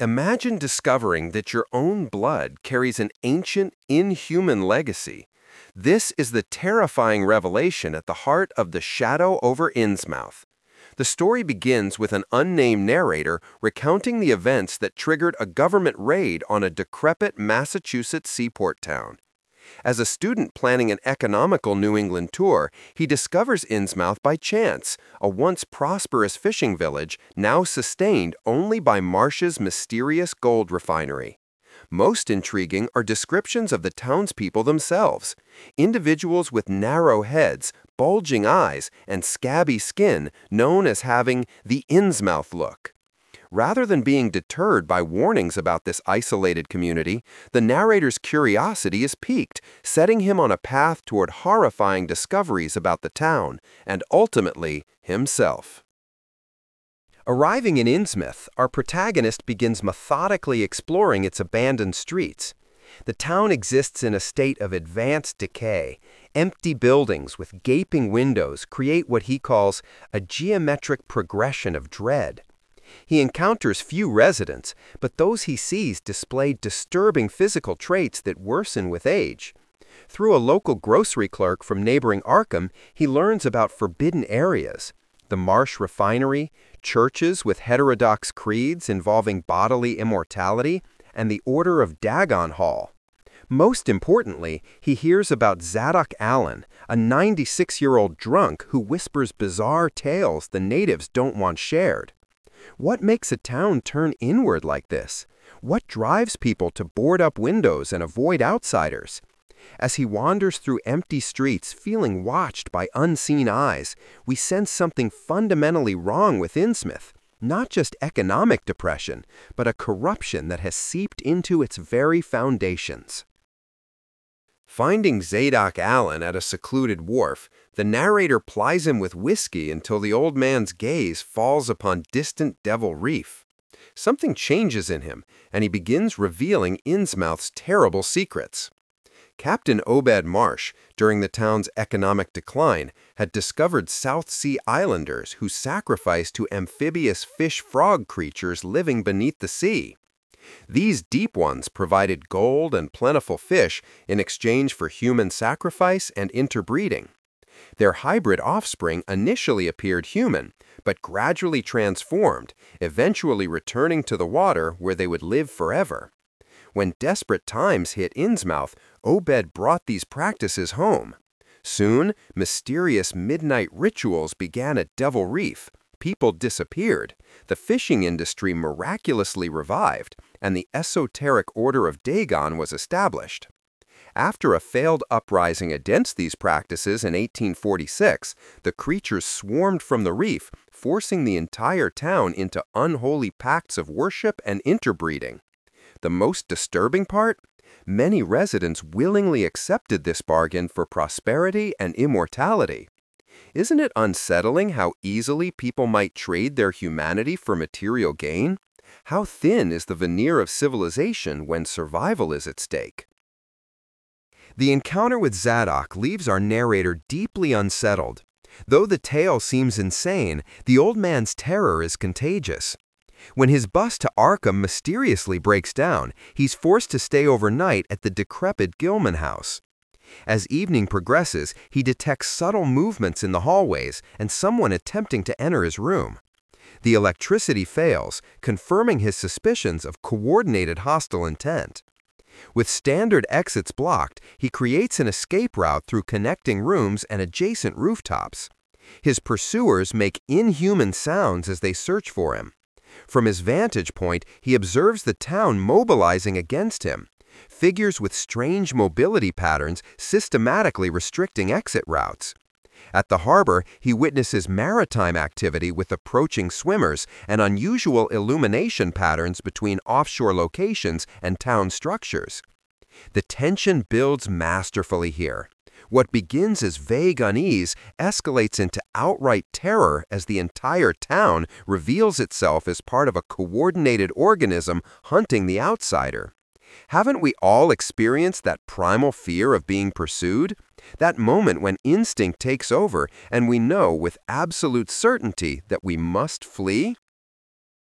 Imagine discovering that your own blood carries an ancient, inhuman legacy. This is the terrifying revelation at the heart of The Shadow over Innsmouth. The story begins with an unnamed narrator recounting the events that triggered a government raid on a decrepit Massachusetts seaport town. As a student planning an economical New England tour, he discovers Innsmouth by chance, a once prosperous fishing village now sustained only by Marsh's mysterious gold refinery. Most intriguing are descriptions of the townspeople themselves. Individuals with narrow heads, bulging eyes, and scabby skin known as having the Innsmouth look. Rather than being deterred by warnings about this isolated community, the narrator's curiosity is piqued, setting him on a path toward horrifying discoveries about the town and, ultimately, himself. Arriving in Innsmouth, our protagonist begins methodically exploring its abandoned streets. The town exists in a state of advanced decay. Empty buildings with gaping windows create what he calls a geometric progression of dread. He encounters few residents, but those he sees display disturbing physical traits that worsen with age. Through a local grocery clerk from neighboring Arkham, he learns about forbidden areas, the Marsh refinery, churches with heterodox creeds involving bodily immortality, and the Order of Dagon Hall. Most importantly, he hears about Zadok Allen, a 96-year-old drunk who whispers bizarre tales the natives don't want shared. What makes a town turn inward like this? What drives people to board up windows and avoid outsiders? As he wanders through empty streets feeling watched by unseen eyes, we sense something fundamentally wrong with Innsmouth. Not just economic depression, but a corruption that has seeped into its very foundations. Finding Zadok Allen at a secluded wharf, the narrator plies him with whiskey until the old man's gaze falls upon distant Devil Reef. Something changes in him, and he begins revealing Innsmouth's terrible secrets. Captain Obed Marsh, during the town's economic decline, had discovered South Sea islanders who sacrificed to amphibious fish-frog creatures living beneath the sea. These deep ones provided gold and plentiful fish in exchange for human sacrifice and interbreeding. Their hybrid offspring initially appeared human, but gradually transformed, eventually returning to the water where they would live forever. When desperate times hit Innsmouth, Obed brought these practices home. Soon, mysterious midnight rituals began at Devil Reef. People disappeared, the fishing industry miraculously revived, and the esoteric Order of Dagon was established. After a failed uprising against these practices in 1846, the creatures swarmed from the reef, forcing the entire town into unholy pacts of worship and interbreeding. The most disturbing part? Many residents willingly accepted this bargain for prosperity and immortality. Isn't it unsettling how easily people might trade their humanity for material gain? How thin is the veneer of civilization when survival is at stake? The encounter with Zadok leaves our narrator deeply unsettled. Though the tale seems insane, the old man's terror is contagious. When his bus to Arkham mysteriously breaks down, he's forced to stay overnight at the decrepit Gilman house. As evening progresses, he detects subtle movements in the hallways and someone attempting to enter his room. The electricity fails, confirming his suspicions of coordinated hostile intent. With standard exits blocked, he creates an escape route through connecting rooms and adjacent rooftops. His pursuers make inhuman sounds as they search for him. From his vantage point, he observes the town mobilizing against him. Figures with strange mobility patterns systematically restricting exit routes. At the harbor, he witnesses maritime activity with approaching swimmers and unusual illumination patterns between offshore locations and town structures. The tension builds masterfully here. What begins as vague unease escalates into outright terror as the entire town reveals itself as part of a coordinated organism hunting the outsider. Haven't we all experienced that primal fear of being pursued? That moment when instinct takes over and we know with absolute certainty that we must flee?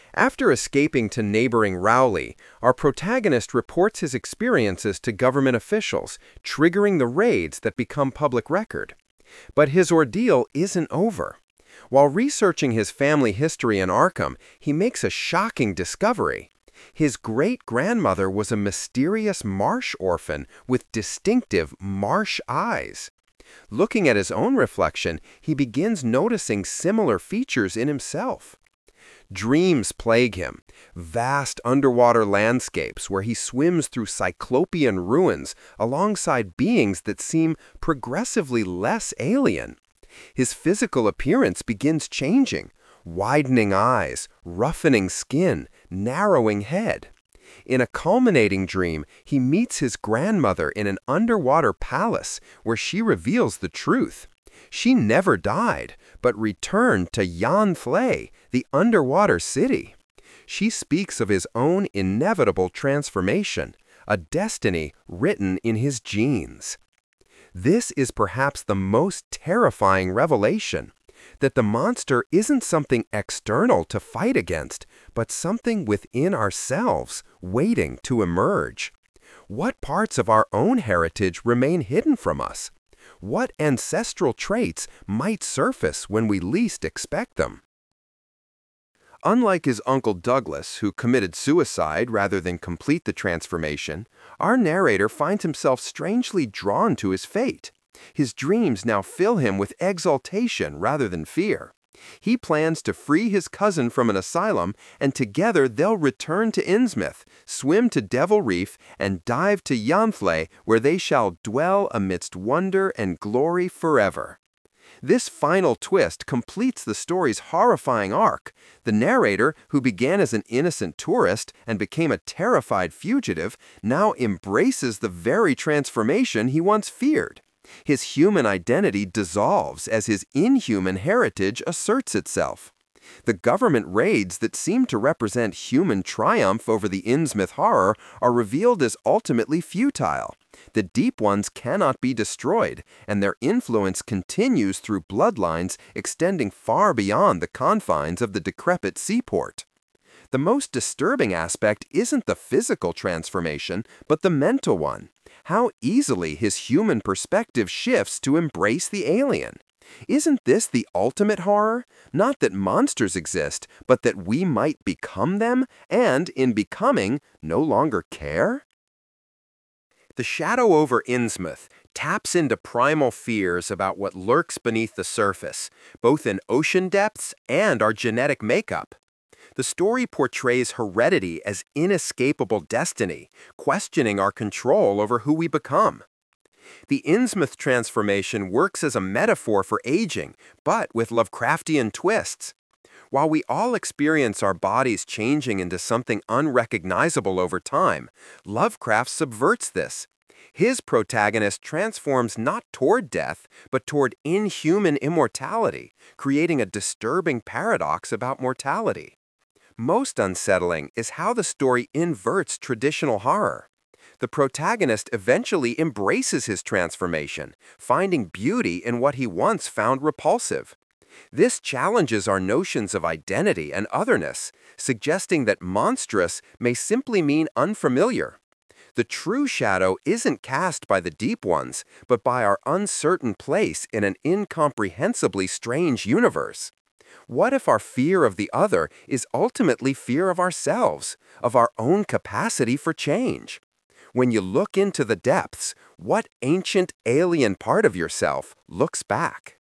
After escaping to neighboring Rowley, our protagonist reports his experiences to government officials, triggering the raids that become public record. But his ordeal isn't over. While researching his family history in Arkham, he makes a shocking discovery. His great-grandmother was a mysterious marsh orphan with distinctive marsh eyes. Looking at his own reflection, he begins noticing similar features in himself. Dreams plague him, vast underwater landscapes where he swims through cyclopean ruins alongside beings that seem progressively less alien. His physical appearance begins changing, widening eyes, roughening skin, narrowing head. In a culminating dream, he meets his grandmother in an underwater palace where she reveals the truth. She never died, but returned to Yanflay, the underwater city. She speaks of his own inevitable transformation, a destiny written in his genes. This is perhaps the most terrifying revelation, that the monster isn't something external to fight against, but something within ourselves, waiting to emerge. What parts of our own heritage remain hidden from us? What ancestral traits might surface when we least expect them? Unlike his Uncle Douglas, who committed suicide rather than complete the transformation, our narrator finds himself strangely drawn to his fate. His dreams now fill him with exultation rather than fear. He plans to free his cousin from an asylum, and together they'll return to Innsmouth, swim to Devil Reef, and dive to Yanflay, where they shall dwell amidst wonder and glory forever. This final twist completes the story's horrifying arc. The narrator, who began as an innocent tourist and became a terrified fugitive, now embraces the very transformation he once feared. His human identity dissolves as his inhuman heritage asserts itself. The government raids that seem to represent human triumph over the Innsmouth horror are revealed as ultimately futile. The Deep Ones cannot be destroyed, and their influence continues through bloodlines extending far beyond the confines of the decrepit seaport. The most disturbing aspect isn't the physical transformation, but the mental one. How easily his human perspective shifts to embrace the alien. Isn't this the ultimate horror? Not that monsters exist, but that we might become them, and, in becoming, no longer care? The Shadow over Innsmouth taps into primal fears about what lurks beneath the surface, both in ocean depths and our genetic makeup. The story portrays heredity as inescapable destiny, questioning our control over who we become. The Innsmouth transformation works as a metaphor for aging, but with Lovecraftian twists. While we all experience our bodies changing into something unrecognizable over time, Lovecraft subverts this. His protagonist transforms not toward death, but toward inhuman immortality, creating a disturbing paradox about mortality. Most unsettling is how the story inverts traditional horror. The protagonist eventually embraces his transformation, finding beauty in what he once found repulsive. This challenges our notions of identity and otherness, suggesting that monstrous may simply mean unfamiliar. The true shadow isn't cast by the Deep Ones, but by our uncertain place in an incomprehensibly strange universe. What if our fear of the other is ultimately fear of ourselves, of our own capacity for change? When you look into the depths, what ancient alien part of yourself looks back?